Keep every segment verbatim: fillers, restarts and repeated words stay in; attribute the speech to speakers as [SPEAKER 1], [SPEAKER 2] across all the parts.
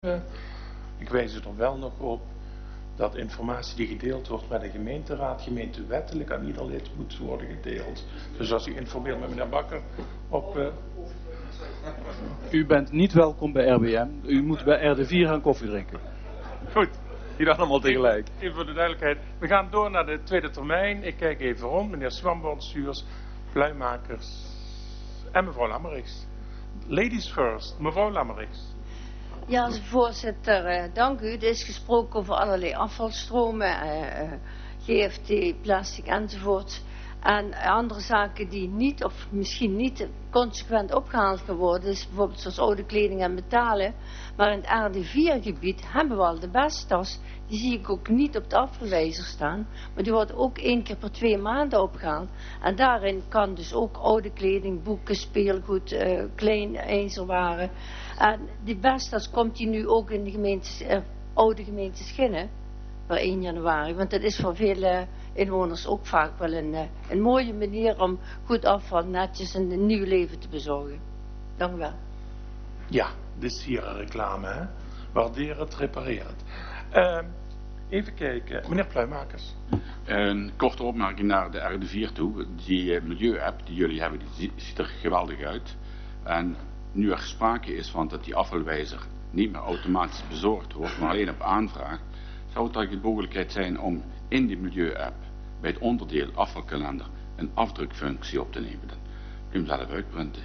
[SPEAKER 1] Uh, ik wijs er wel nog op dat informatie die gedeeld wordt met de gemeenteraad, gemeentewettelijk aan ieder lid moet worden gedeeld. Dus als u informeert met meneer Bakker op... Uh...
[SPEAKER 2] U bent niet welkom bij R B M. U moet bij R D vier gaan koffie drinken.
[SPEAKER 1] Goed.
[SPEAKER 2] Die dan allemaal tegelijk.
[SPEAKER 1] Even, even voor de duidelijkheid. We gaan door naar de tweede termijn. Ik kijk even rond. Meneer Swamborn, Stuurs, Pluimakers en mevrouw Lammerichs. Ladies first. Mevrouw Lammerichs.
[SPEAKER 3] Ja, voorzitter, uh, dank u. Er is gesproken over allerlei afvalstromen, uh, uh, G F T, plastic enzovoort. En andere zaken die niet, of misschien niet consequent opgehaald gaan worden, is bijvoorbeeld zoals oude kleding en metalen. Maar in het R D vier gebied hebben we al de Bestas. Die zie ik ook niet op de afvalwijzer staan. Maar die wordt ook één keer per twee maanden opgehaald. En daarin kan dus ook oude kleding, boeken, speelgoed, uh, klein ijzerwaren. En die Bestas komt die nu ook in de gemeente, uh, oude gemeente Schinnen. Per één januari. Want dat is voor vele inwoners ook vaak wel een, uh, een mooie manier om goed afval netjes en een nieuw leven te bezorgen. Dank u wel.
[SPEAKER 1] Ja, dit is hier een reclame, hè. Waardeer het, repareer het. Uh, even kijken. Meneer Pluimakers.
[SPEAKER 4] Een korte opmerking naar de R D vier toe. Die uh, milieu-app die jullie hebben, die ziet er geweldig uit. En nu er sprake is van dat die afvalwijzer niet meer automatisch bezorgd wordt, maar alleen op aanvraag, zou het eigenlijk de mogelijkheid zijn om in die milieu-app bij het onderdeel afvalkalender een afdrukfunctie op te nemen. Dan kun je hem zelf uitprinten.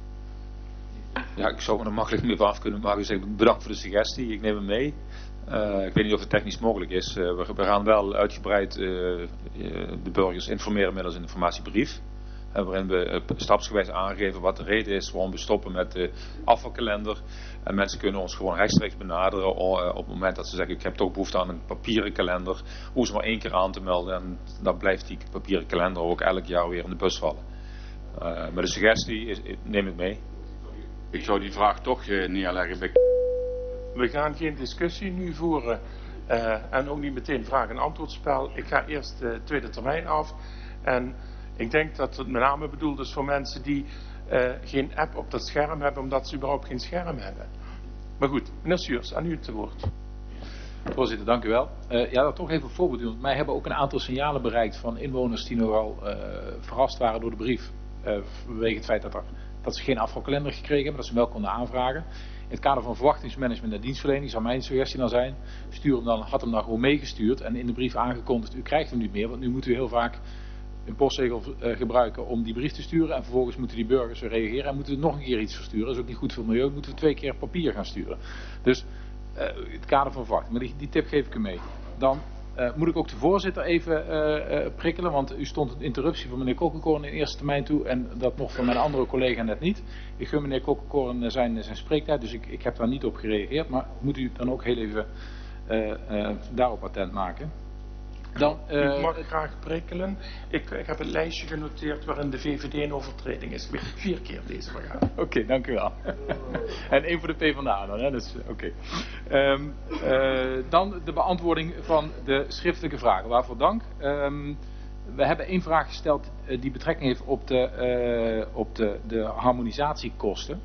[SPEAKER 5] Ja, ik zou me er makkelijk mee af kunnen maken. Dus bedankt voor de suggestie. Ik neem hem mee. Uh, ik weet niet of het technisch mogelijk is. Uh, we, we gaan wel uitgebreid uh, uh, de burgers informeren middels een informatiebrief. Uh, waarin we uh, stapsgewijs aangeven wat de reden is waarom we stoppen met de afvalkalender. En mensen kunnen ons gewoon rechtstreeks benaderen uh, op het moment dat ze zeggen ik heb toch behoefte aan een papieren kalender. Hoe ze maar één keer aan te melden en dan blijft die papieren kalender ook elk jaar weer in de bus vallen. Uh, maar de suggestie is, neem het mee.
[SPEAKER 4] Ik zou die vraag toch uh, neerleggen bij...
[SPEAKER 1] We gaan geen discussie nu voeren uh, en ook niet meteen vraag- en antwoordspel. Ik ga eerst de tweede termijn af. En ik denk dat het met name bedoeld is voor mensen die uh, geen app op dat scherm hebben, omdat ze überhaupt geen scherm hebben. Maar goed, meneer Stuurs, aan u het woord.
[SPEAKER 2] Voorzitter, dank u wel. Uh, ja, dat toch even een voorbeeld doen. Want mij hebben ook een aantal signalen bereikt van inwoners die nogal uh, verrast waren door de brief. Uh, vanwege het feit dat, er, dat ze geen afvalkalender gekregen hebben, dat ze hem wel konden aanvragen. In het kader van verwachtingsmanagement en dienstverlening zou mijn suggestie dan zijn, stuur hem dan, had hem dan gewoon meegestuurd en in de brief aangekondigd, u krijgt hem niet meer, want nu moet u heel vaak een postzegel uh, gebruiken om die brief te sturen en vervolgens moeten die burgers weer reageren en moeten we nog een keer iets versturen. Dat is ook niet goed voor het milieu, moeten we twee keer papier gaan sturen. Dus uh, het kader van verwachting, maar die, die tip geef ik u mee. Dan uh, moet ik ook de voorzitter even uh, uh, prikkelen, want u stond een interruptie van meneer Kokkenkoorn in de eerste termijn toe en dat mocht van mijn andere collega net niet. Ik gun meneer Kokkenkoorn zijn, zijn spreektijd, dus ik, ik heb daar niet op gereageerd, maar moet u dan ook heel even uh, uh, daarop attent maken. Dan, uh,
[SPEAKER 1] ik mag graag prikkelen. Ik, ik heb een lijstje genoteerd waarin de V V D een overtreding is. Vier keer deze vergadering.
[SPEAKER 2] Oké, okay, dank u wel. En één voor de PvdA dan, hè? Dus, oké. Okay. Um, uh, dan de beantwoording van de schriftelijke vragen. Waarvoor dank. Um, we hebben één vraag gesteld uh, die betrekking heeft op de, uh, op de, de harmonisatiekosten.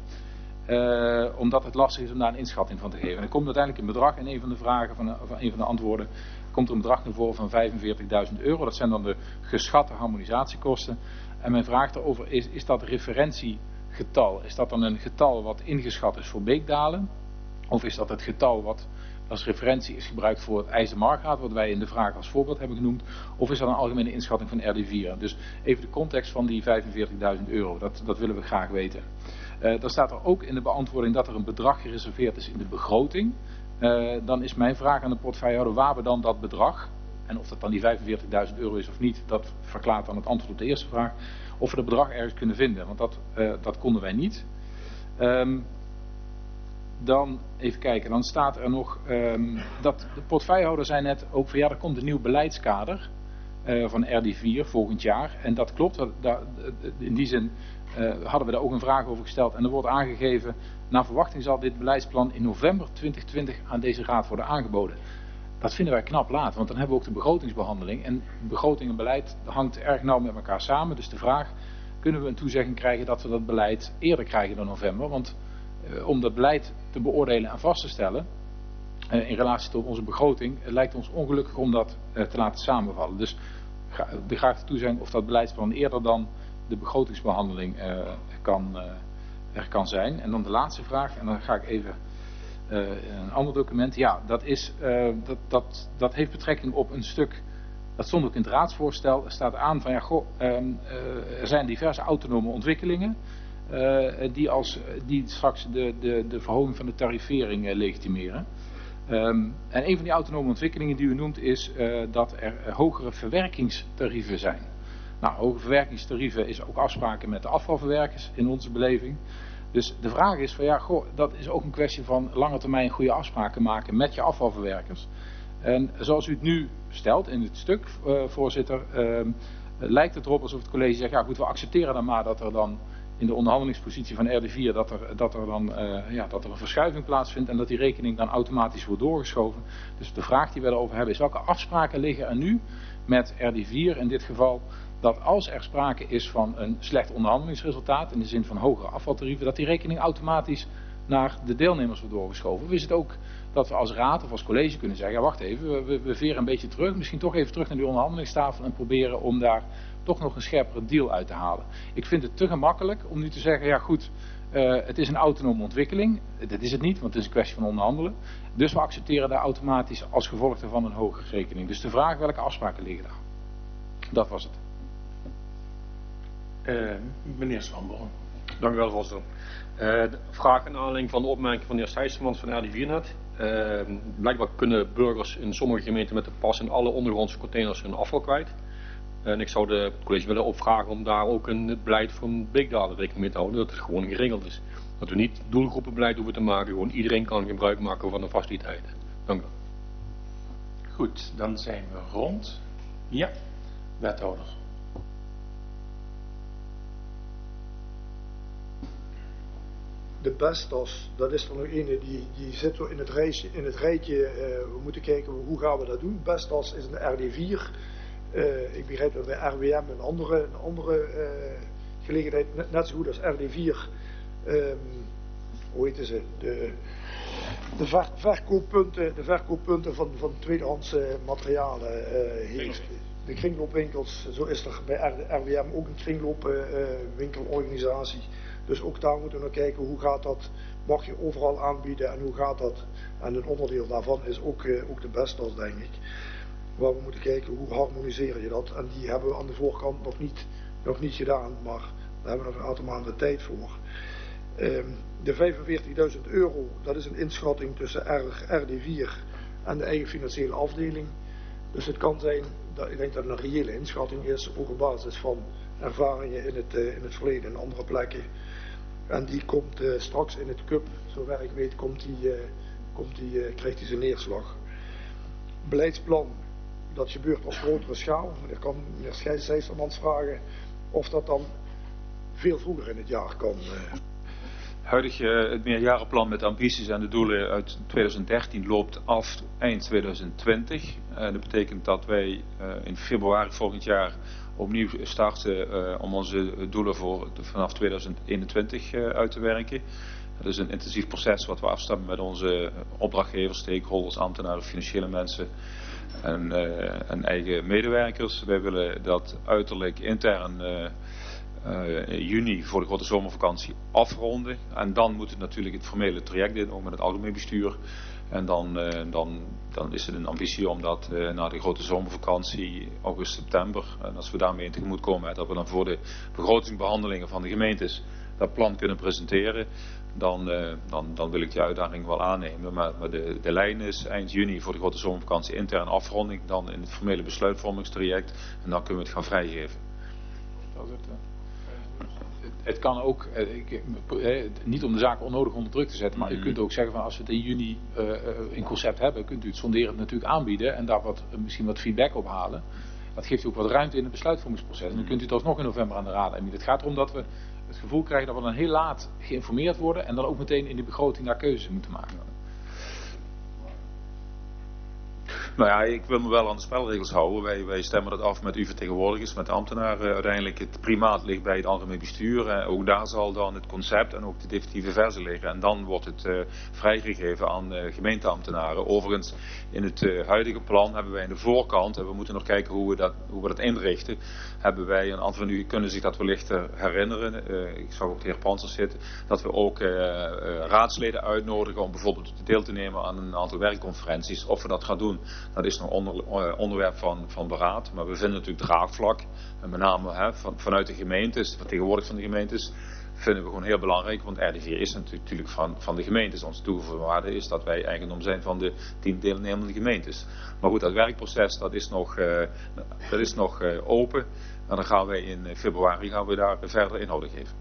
[SPEAKER 2] Uh, omdat het lastig is om daar een inschatting van te geven. En er komt uiteindelijk een bedrag in een van de vragen, van, van een van de antwoorden, komt er een bedrag naar voren van vijfenveertigduizend euro. Dat zijn dan de geschatte harmonisatiekosten. En mijn vraag daarover is, is dat referentiegetal? Is dat dan een getal wat ingeschat is voor Beekdalen? Of is dat het getal wat als referentie is gebruikt voor het IJsselmarkraad, wat wij in de vraag als voorbeeld hebben genoemd? Of is dat een algemene inschatting van R D vier? Dus even de context van die vijfenveertigduizend euro, dat, dat willen we graag weten. Uh, dan staat er ook in de beantwoording dat er een bedrag gereserveerd is in de begroting. Uh, dan is mijn vraag aan de portefeuillehouder, waar we dan dat bedrag, en of dat dan die vijfenveertigduizend euro is of niet, dat verklaart dan het antwoord op de eerste vraag, of we dat bedrag ergens kunnen vinden, want dat, uh, dat konden wij niet. Um, dan even kijken, dan staat er nog, um, dat de portefeuillehouder zei net ook van ja, er komt een nieuw beleidskader uh, van R D vier volgend jaar, en dat klopt, dat, dat, in die zin uh, hadden we daar ook een vraag over gesteld, en er wordt aangegeven, naar verwachting zal dit beleidsplan in november twintig twintig aan deze raad worden aangeboden. Dat vinden wij knap laat, want dan hebben we ook de begrotingsbehandeling. En begroting en beleid hangt erg nauw met elkaar samen. Dus de vraag, kunnen we een toezegging krijgen dat we dat beleid eerder krijgen dan november? Want uh, om dat beleid te beoordelen en vast te stellen, uh, in relatie tot onze begroting, uh, lijkt ons ongelukkig om dat uh, te laten samenvallen. Dus ga, de graag toe zijn of dat beleidsplan eerder dan de begrotingsbehandeling uh, kan, uh, er kan zijn. En dan de laatste vraag, en dan ga ik even uh, een ander document. Ja, dat, is, uh, dat, dat, dat heeft betrekking op een stuk, dat stond ook in het raadsvoorstel, er staat aan van ja, goh, um, uh, er zijn diverse autonome ontwikkelingen uh, die, als, die straks de, de, de verhoging van de tarivering uh, legitimeren. Um, en een van die autonome ontwikkelingen die u noemt is uh, dat er uh, hogere verwerkingstarieven zijn. Nou, hoge verwerkingstarieven is ook afspraken met de afvalverwerkers in onze beleving. Dus de vraag is van ja, goh, dat is ook een kwestie van lange termijn goede afspraken maken met je afvalverwerkers. En zoals u het nu stelt in het stuk, uh, voorzitter, uh, lijkt het erop alsof het college zegt, ja goed, we accepteren dan maar dat er dan in de onderhandelingspositie van R D vier dat er, dat er dan uh, ja, dat er een verschuiving plaatsvindt en dat die rekening dan automatisch wordt doorgeschoven. Dus de vraag die we erover hebben is welke afspraken liggen er nu met R D vier in dit geval, dat als er sprake is van een slecht onderhandelingsresultaat in de zin van hogere afvaltarieven, dat die rekening automatisch naar de deelnemers wordt doorgeschoven. Of is het ook dat we als raad of als college kunnen zeggen, ja wacht even, we, we, we veren een beetje terug, misschien toch even terug naar die onderhandelingstafel en proberen om daar toch nog een scherpere deal uit te halen. Ik vind het te gemakkelijk om nu te zeggen, ja goed, uh, het is een autonome ontwikkeling. Dat is het niet, want het is een kwestie van onderhandelen. Dus we accepteren daar automatisch als gevolg daarvan een hogere rekening. Dus de vraag, welke afspraken liggen daar? Dat was het.
[SPEAKER 1] Uh, meneer Swanborn.
[SPEAKER 6] Dank u wel, voorzitter. Uh, de vraag in aanleiding van de opmerking van de heer Sijstermans van R D vier net. Uh, blijkbaar kunnen burgers in sommige gemeenten met de pas in alle ondergrondse containers hun afval kwijt. En ik zou de, het college willen opvragen om daar ook in het beleid van Beekdalen rekening mee te houden. Dat het gewoon geregeld is. Dat we niet doelgroepenbeleid hoeven te maken. Gewoon iedereen kan gebruik maken van de faciliteiten. Dank u wel.
[SPEAKER 1] Goed, dan zijn we rond. Ja, wethouder.
[SPEAKER 7] De Bestas, dat is er nog ene die, die zit in het, rijtje, in het rijtje, uh, we moeten kijken hoe gaan we dat doen. Bestas is een R D vier. Uh, ik begrijp dat bij R W M een andere, een andere uh, gelegenheid, net, net zo goed als R D vier, um, hoe heet ze, de, de ver, verkooppunten, de verkooppunten van, van tweedehands uh, materialen uh, heeft. De kringloopwinkels, zo is er bij R W M ook een kringloopwinkelorganisatie. Uh, Dus ook daar moeten we naar kijken hoe gaat dat, mag je overal aanbieden en hoe gaat dat. En een onderdeel daarvan is ook, uh, ook de Bestas, denk ik. Waar we moeten kijken hoe harmoniseer je dat. En die hebben we aan de voorkant nog niet, nog niet gedaan, maar daar hebben we nog een aantal maanden tijd voor. Um, de vijfenveertigduizend euro, dat is een inschatting tussen R D vier en de eigen financiële afdeling. Dus het kan zijn, dat, ik denk dat het een reële inschatting is, ook op basis van ervaringen in het, uh, in het verleden in andere plekken. En die komt uh, straks in het C U P, zover ik weet, komt die, uh, komt die, uh, krijgt hij zijn neerslag. Beleidsplan, dat gebeurt op grotere schaal. Meneer kan meneer Sijstermans vragen of dat dan veel vroeger in het jaar kan. Uh.
[SPEAKER 5] Huidig uh, het meerjarenplan met ambities en de doelen uit twintig dertien loopt af eind twintig twintig. Uh, dat betekent dat wij uh, in februari volgend jaar opnieuw starten uh, om onze doelen voor vanaf twintig eenentwintig uh, uit te werken. Dat is een intensief proces wat we afstemmen met onze opdrachtgevers, stakeholders, ambtenaren, financiële mensen en, uh, en eigen medewerkers. Wij willen dat uiterlijk intern uh, uh, in juni voor de grote zomervakantie afronden. En dan moet het natuurlijk het formele traject in, ook met het algemeen bestuur. En dan, uh, dan, dan is het een ambitie om dat uh, na de grote zomervakantie, augustus, september, en als we daarmee in tegemoet komen, dat we dan voor de begrotingsbehandelingen van de gemeentes dat plan kunnen presenteren, dan, uh, dan, dan wil ik die uitdaging wel aannemen. Maar, maar de, de lijn is eind juni voor de grote zomervakantie intern afronding, dan in het formele besluitvormingstraject en dan kunnen we het gaan vrijgeven.
[SPEAKER 2] Dat is het, uh... Het kan ook, ik, niet om de zaak onnodig onder druk te zetten, maar mm-hmm. U kunt ook zeggen van als we het in juni uh, in concept hebben, kunt u het sonderend natuurlijk aanbieden en daar wat, misschien wat feedback op halen. Dat geeft u ook wat ruimte in het besluitvormingsproces. En dan kunt u het alsnog in november aan de raad aanbieden. Het gaat erom dat we het gevoel krijgen dat we dan heel laat geïnformeerd worden en dan ook meteen in de begroting daar keuzes moeten maken.
[SPEAKER 5] Nou ja, ik wil me wel aan de spelregels houden. Wij, wij stemmen dat af met uw vertegenwoordigers, met de ambtenaren. Uiteindelijk het primaat ligt bij het algemeen bestuur. En ook daar zal dan het concept en ook de definitieve versie liggen. En dan wordt het uh, vrijgegeven aan uh, gemeenteambtenaren. Overigens, in het uh, huidige plan hebben wij in de voorkant, en we moeten nog kijken hoe we dat, hoe we dat inrichten, hebben wij, een aantal van u kunnen zich dat wellicht uh, herinneren, uh, ik zag ook de heer Pansers zitten, dat we ook uh, uh, raadsleden uitnodigen om bijvoorbeeld deel te nemen aan een aantal werkconferenties. Of we dat gaan doen, dat is nog onder, uh, onderwerp van, van beraad. Maar we vinden natuurlijk draagvlak, en met name hè, van, vanuit de gemeentes, vertegenwoordigd van de gemeentes, vinden we gewoon heel belangrijk. Want R D vier is natuurlijk van, van de gemeentes. Onze toegevoegde waarde is dat wij eigendom zijn van de tien deelnemende gemeentes. Maar goed, dat werkproces dat is nog, uh, dat is nog uh, open. En dan gaan wij in februari gaan we daar verder inhoud geven.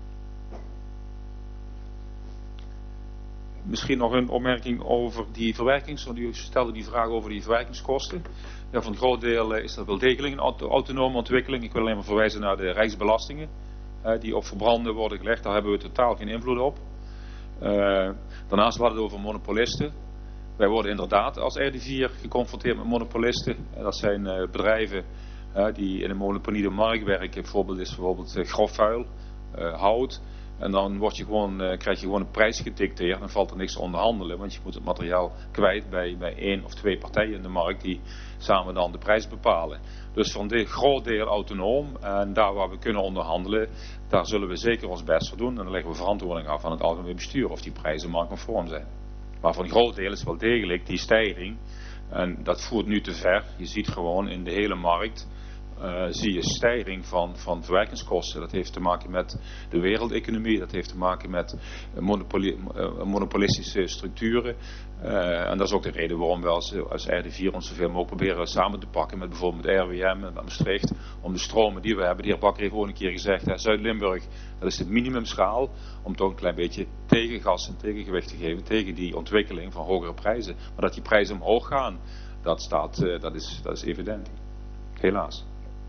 [SPEAKER 5] Misschien nog een opmerking over die verwerkings. Want u stelde die vraag over die verwerkingskosten. Ja, voor een groot deel is dat wel degelijk een auto autonome ontwikkeling. Ik wil alleen maar verwijzen naar de rijksbelastingen. Uh, die op verbranden worden gelegd. Daar hebben we totaal geen invloed op. Uh, daarnaast hadden we het over monopolisten. Wij worden inderdaad als R D vier geconfronteerd met monopolisten. Uh, dat zijn uh, bedrijven uh, die in een monopoliede markt werken. Bijvoorbeeld is bijvoorbeeld uh, grof vuil, uh, hout. En dan word je gewoon, uh, krijg je gewoon een prijs gedicteerd. En dan valt er niks te onderhandelen. Want je moet het materiaal kwijt bij, bij één of twee partijen in de markt die samen dan de prijs bepalen. Dus van dit groot deel autonoom. En daar waar we kunnen onderhandelen, daar zullen we zeker ons best voor doen. En dan leggen we verantwoording af aan het algemeen bestuur of die prijzen marktconform zijn. Maar voor een groot deel is wel degelijk die stijging. En dat voert nu te ver. Je ziet gewoon in de hele markt. Uh, zie je stijging van, van verwerkingskosten. Dat heeft te maken met de wereldeconomie. Dat heeft te maken met monopoli uh, monopolistische structuren. Uh, en dat is ook de reden waarom we als, als R D vier ons zoveel mogelijk proberen samen te pakken met bijvoorbeeld met R W M en Maastricht. Om de stromen die we hebben. De heer Bakker heeft ook een keer gezegd. Zuid-Limburg, dat is de minimumschaal. Om toch een klein beetje tegengas en tegengewicht te geven tegen die ontwikkeling van hogere prijzen. Maar dat die prijzen omhoog gaan, dat, staat, uh, dat, is, dat is evident. Helaas.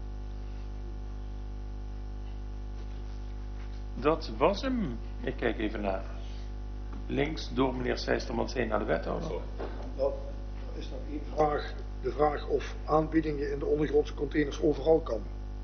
[SPEAKER 1] Dat was hem. Ik kijk even naar links door meneer Seistermans heen naar de wethouder.
[SPEAKER 7] Dat is nog één vraag. De vraag of aanbiedingen in de ondergrondse containers overal kan.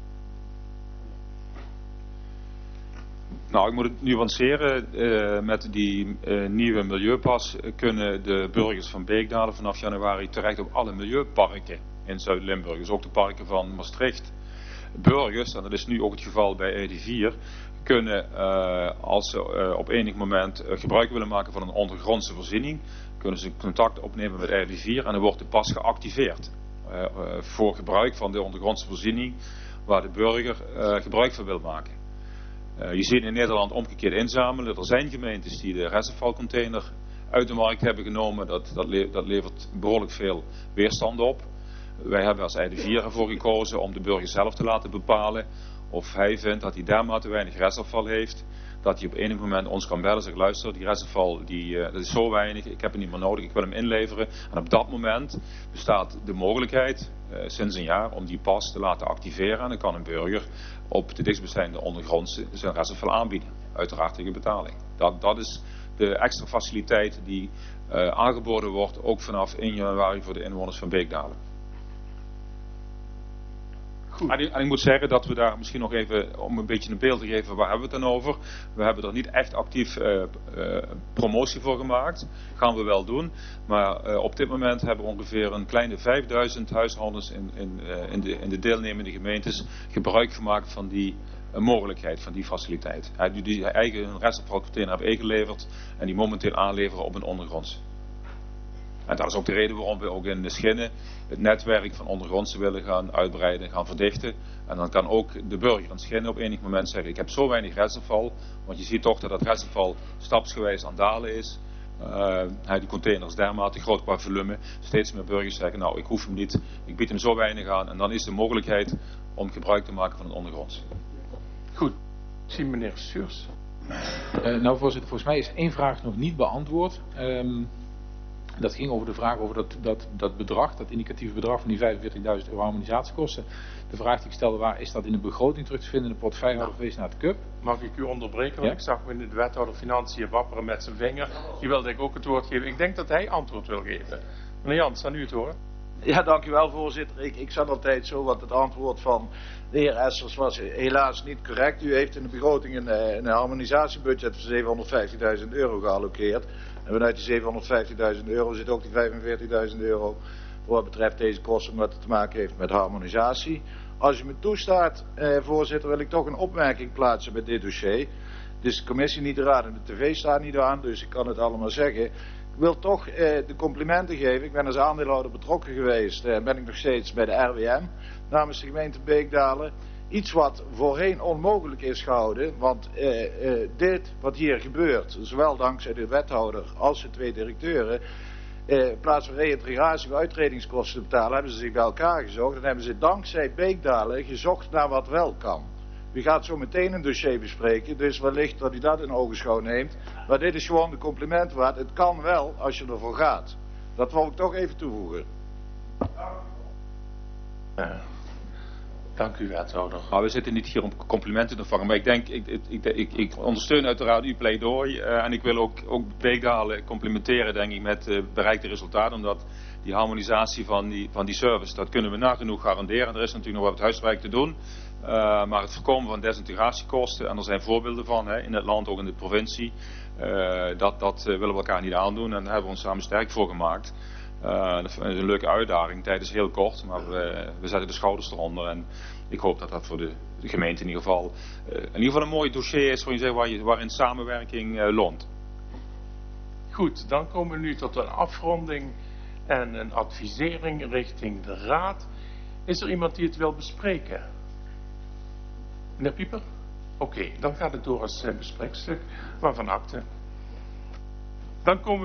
[SPEAKER 5] Nou, ik moet het nuanceren. Uh, met die uh, nieuwe milieupas kunnen de burgers van Beekdalen vanaf januari terecht op alle milieuparken in Zuid-Limburg. Dus ook de parken van Maastricht. Burgers, en dat is nu ook het geval bij R D vier, kunnen uh, als ze uh, op enig moment uh, gebruik willen maken van een ondergrondse voorziening, kunnen ze contact opnemen met R D vier en dan wordt de pas geactiveerd uh, uh, voor gebruik van de ondergrondse voorziening waar de burger uh, gebruik van wil maken. Uh, je ziet in Nederland omgekeerd inzamelen. Er zijn gemeentes die de reservoircontainer uit de markt hebben genomen. Dat, dat, le dat levert behoorlijk veel weerstand op. Wij hebben als R D vier ervoor gekozen om de burger zelf te laten bepalen of hij vindt dat hij dermate weinig restafval heeft, dat hij op enig moment ons kan bellen en zegt, luister, die restafval die, uh, dat is zo weinig, ik heb hem niet meer nodig, ik wil hem inleveren. En op dat moment bestaat de mogelijkheid, uh, sinds een jaar, om die pas te laten activeren. En dan kan een burger op de dichtstbijzijnde ondergrond zijn restafval aanbieden. Uiteraard tegen betaling. Dat, dat is de extra faciliteit die uh, aangeboden wordt, ook vanaf één januari voor de inwoners van Beekdalen. En ik, en ik moet zeggen dat we daar misschien nog even, om een beetje een beeld te geven, waar hebben we het dan over? We hebben er niet echt actief uh, uh, promotie voor gemaakt. Gaan we wel doen. Maar uh, op dit moment hebben we ongeveer een kleine vijfduizend huishoudens in, in, uh, in, de, in de deelnemende gemeentes gebruik gemaakt van die uh, mogelijkheid, van die faciliteit. Uh, die, die eigen restafvalcontainer hebben ingeleverd en die momenteel aanleveren op een ondergronds. En dat is ook de reden waarom we ook in de Schinnen het netwerk van ondergrondse willen gaan uitbreiden, gaan verdichten. En dan kan ook de burger in Schinnen op enig moment zeggen, ik heb zo weinig restafval, want je ziet toch dat dat restafval stapsgewijs aan het dalen is. Uh, die container is dermate groot qua volume. Steeds meer burgers zeggen, nou ik hoef hem niet, ik bied hem zo weinig aan. En dan is de mogelijkheid om gebruik te maken van een ondergronds.
[SPEAKER 1] Goed, ik zie meneer Suurs.
[SPEAKER 2] Uh, nou voorzitter, volgens mij is één vraag nog niet beantwoord. Um, Dat ging over de vraag over dat, dat, dat bedrag, dat indicatieve bedrag van die vijfenveertigduizend euro harmonisatiekosten. De vraag die ik stelde, waar is dat in de begroting terug te vinden in de pot vijfhouderfeest naar het C U P?
[SPEAKER 1] Mag ik u onderbreken? Want ja? Ik zag de wethouder Financiën wapperen met zijn vinger. Die wilde ik ook het woord geven. Ik denk dat hij antwoord wil geven. Meneer Jans, aan u het horen.
[SPEAKER 8] Ja, dank u wel, voorzitter. Ik, ik zat altijd zo, want het antwoord van de heer Essers was helaas niet correct. U heeft in de begroting een, een harmonisatiebudget van zevenhonderdvijftigduizend euro gealloceerd. En vanuit die zevenhonderdvijftigduizend euro zit ook die vijfenveertigduizend euro voor wat betreft deze kosten, omdat het te maken heeft met harmonisatie. Als u me toestaat, eh, voorzitter, wil ik toch een opmerking plaatsen bij dit dossier. Dus de commissie niet, de raad en de tv staat niet aan, dus ik kan het allemaal zeggen. Ik wil toch eh, de complimenten geven. Ik ben als aandeelhouder betrokken geweest en eh, ben ik nog steeds bij de R W M namens de gemeente Beekdalen. Iets wat voorheen onmogelijk is gehouden, want eh, eh, dit wat hier gebeurt, zowel dankzij de wethouder als de twee directeuren, eh, in plaats van reïntegratie of uitredingskosten te betalen, hebben ze zich bij elkaar gezocht en hebben ze dankzij Beekdalen gezocht naar wat wel kan. U gaat zo meteen een dossier bespreken, dus wellicht dat u dat in ogenschouw neemt. Maar dit is gewoon de compliment waard. Het kan wel als je ervoor gaat. Dat wil ik toch even toevoegen.
[SPEAKER 1] Ja. Dank u, wethouder.
[SPEAKER 5] Nou, we zitten niet hier om complimenten te vangen, maar ik denk, ik, ik, ik, ik ondersteun uiteraard uw pleidooi. Uh, en ik wil ook, ook Beekdalen complimenteren, denk ik, met uh, bereikte resultaten. Omdat die harmonisatie van die, van die service, dat kunnen we nagenoeg garanderen. Er is natuurlijk nog wat huiswerk te doen. Uh, maar het voorkomen van desintegratiekosten, en er zijn voorbeelden van hè, in het land, ook in de provincie, uh, dat, dat uh, willen we elkaar niet aandoen en daar hebben we ons samen sterk voor gemaakt. Uh, dat is een leuke uitdaging, tijd is heel kort, maar we, we zetten de schouders eronder en ik hoop dat dat voor de, de gemeente in ieder geval uh, in ieder geval een mooi dossier is waar je, waar je, waarin samenwerking uh, loont.
[SPEAKER 1] Goed, dan komen we nu tot een afronding en een advisering richting de raad. Is er iemand die het wil bespreken? Meneer Pieper? Oké, okay, dan gaat het door als uh, bespreekstuk, waarvan akte. Dan komen